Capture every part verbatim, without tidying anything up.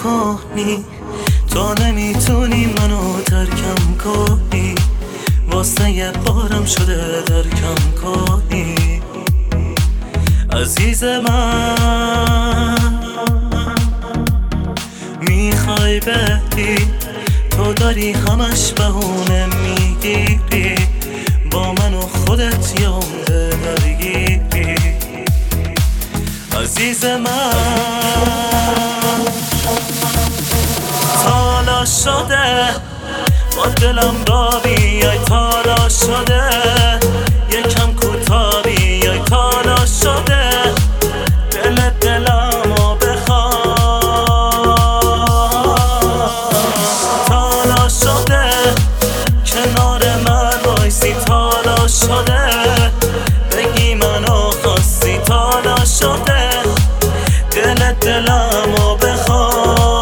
کنی، تو نمیتونی منو ترکم کنی، واسه یه بارم شده درکم کنی. عزیز من میخوای بری، تو داری همش بهونه میگیری، با من و خودت یه عمر درگیری. عزیز من تالا شده با دلم را بیای، تالا شده یکم کوتاه بیای، تالا شده دل دلمو بخواه، تالا شده کنار من وایسی، تالا شده بگی منو خواستی، تالا شده دل دلمو بخواه.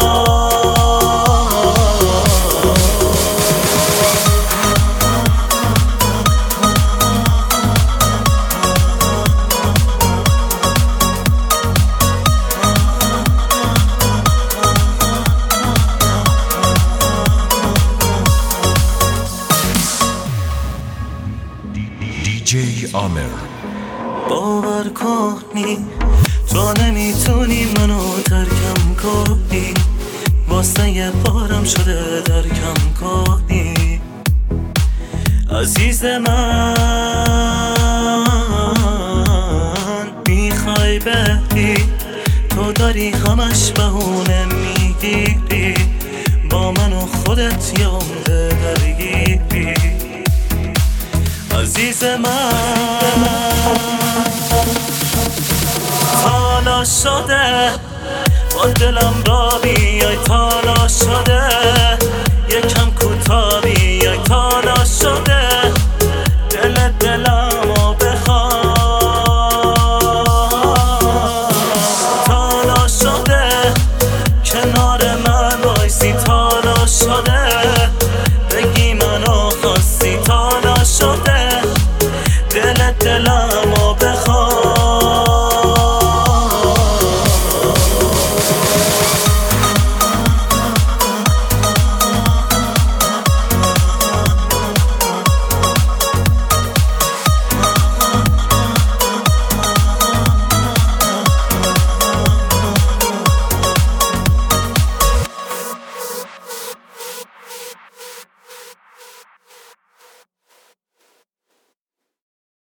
دی عامر باور کنی تو نمیتونی منو ترکم کنی، واسه یه بارم شده درکم کنی. عزیز من میخوای بری، تو داری همش بهونه میگیری، با من و خودت یه عمر درگیری. عزیز من تالا شده با دلم را بیای، تالا شده